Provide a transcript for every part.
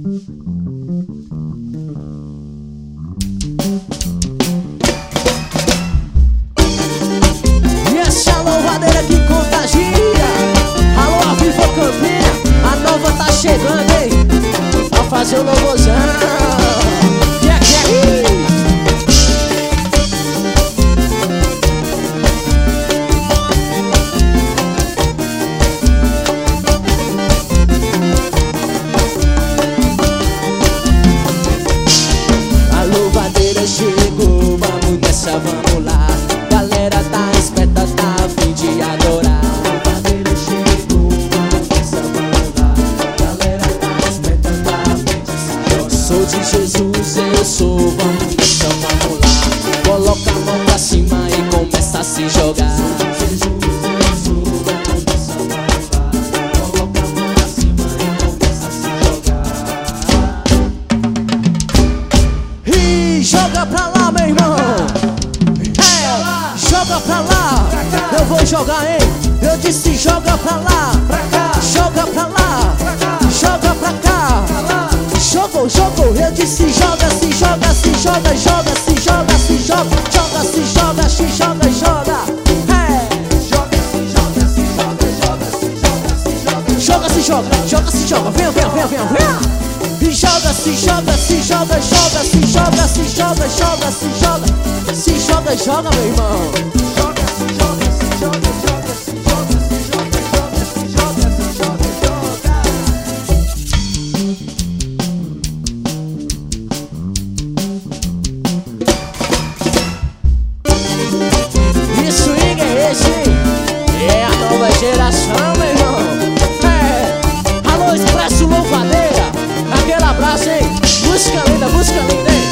E essa louvadeira que contagia. Alô, a Viva Campina, a nova tá chegando, hein? Pra fazer o louvozão. Chegou, vamos nessa, vamos lá. Galera tá esperta, tá a fim de adorar. Louvadeira chegou, vamos nessa, vamos lá. Galera tá esperta, tá a fim de se adorar. Sou de Jesus, eu sou, vamos nessa, vamos lá. Coloca a mão pra cima e começa a se jogar. Sou de Jesus, eu sou, vamos nessa, vamos lá. Coloca a mão pra cima e começa a se jogar. E joga pra lá, meu irmão. Joga pra lá. Eu vou jogar, hein? Eu disse joga pra lá. Joga pra lá. Joga pra cá. Jogou, jogou. Eu disse joga, se joga, se joga, joga, se joga, se joga, joga, se joga, se joga, joga. Joga, se joga, se joga, joga, se joga, se joga. Joga, se joga, joga, se joga. Vem, vem, vem, vem, vem. E joga, se joga, se joga, joga, se joga, se joga, joga, se joga, se joga, joga, meu irmão. Joga, se joga, se joga, joga, se joga, se joga, joga, se joga, se joga, joga. Isso é esse, é a nova geração, meu irmão. Alô, Expresso Louvadeira. Aquele abraço, hein? Música linda, hein?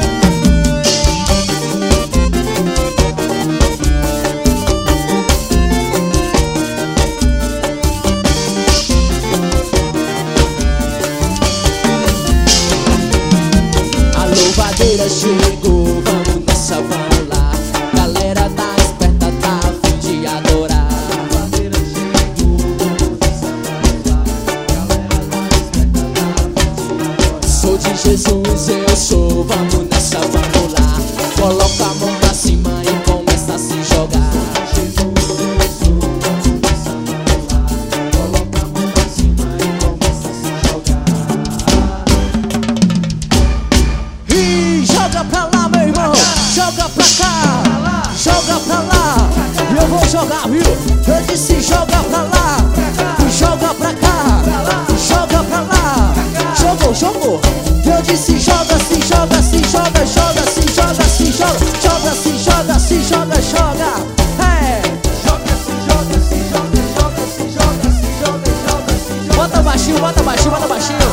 A louvadeira chegou, vamos nessa, vamos lá. Galera tá esperta, tá a fim de adorar. A louvadeira chegou, vamos nessa, vamos lá. Galera tá esperta, tá a fim de adorar. Sou de Jesus, eu sou, vamos nessa, vamos lá. Coloca a mão pra cima e começa a se jogar. Jesus, eu sou, vamos nessa, vamos lá. Coloca a mão pra cima e começa a se jogar. E joga pra lá, meu irmão. Joga pra cá. Joga pra lá. E eu vou jogar, viu? Eu disse joga pra lá. Joga pra cá. Joga pra lá. Jogou, jogou. Eu disse joga, se joga, se joga, joga, se joga, se joga, joga, se joga, se joga, joga. Joga, se joga, se joga, joga, se joga, se joga, joga, se joga. Bota baixinho, bota baixinho, bota baixinho.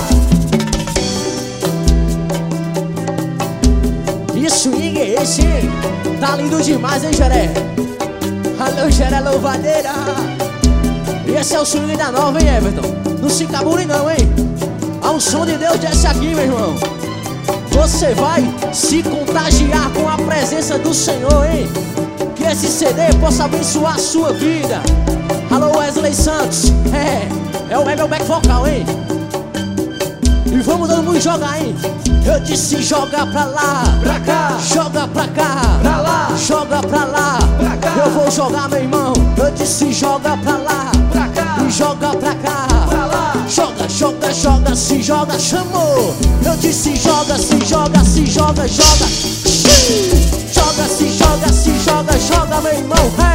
E swing é esse, hein? Tá lindo demais, hein, Jeré? Alô, Jeré Louvadeira. Esse é o swing da nova, hein, Everton? Não se cabule não, hein? Ao som de Deus desce aqui, meu irmão. Você vai se contagiar com a presença do Senhor, hein? Que esse CD possa abençoar a sua vida. Alô, Wesley Santos. É o meu back vocal, hein? E vamos todo mundo jogar, hein? Eu disse joga pra lá, pra cá. Joga pra cá, pra lá. Joga pra lá, pra cá. Eu vou jogar, meu irmão. Eu disse joga pra lá, pra cá. E joga pra cá, pra lá. Joga, joga, joga, se joga, chamou. Eu disse joga, se joga, se joga, joga. Joga, se joga, se joga, joga, meu irmão.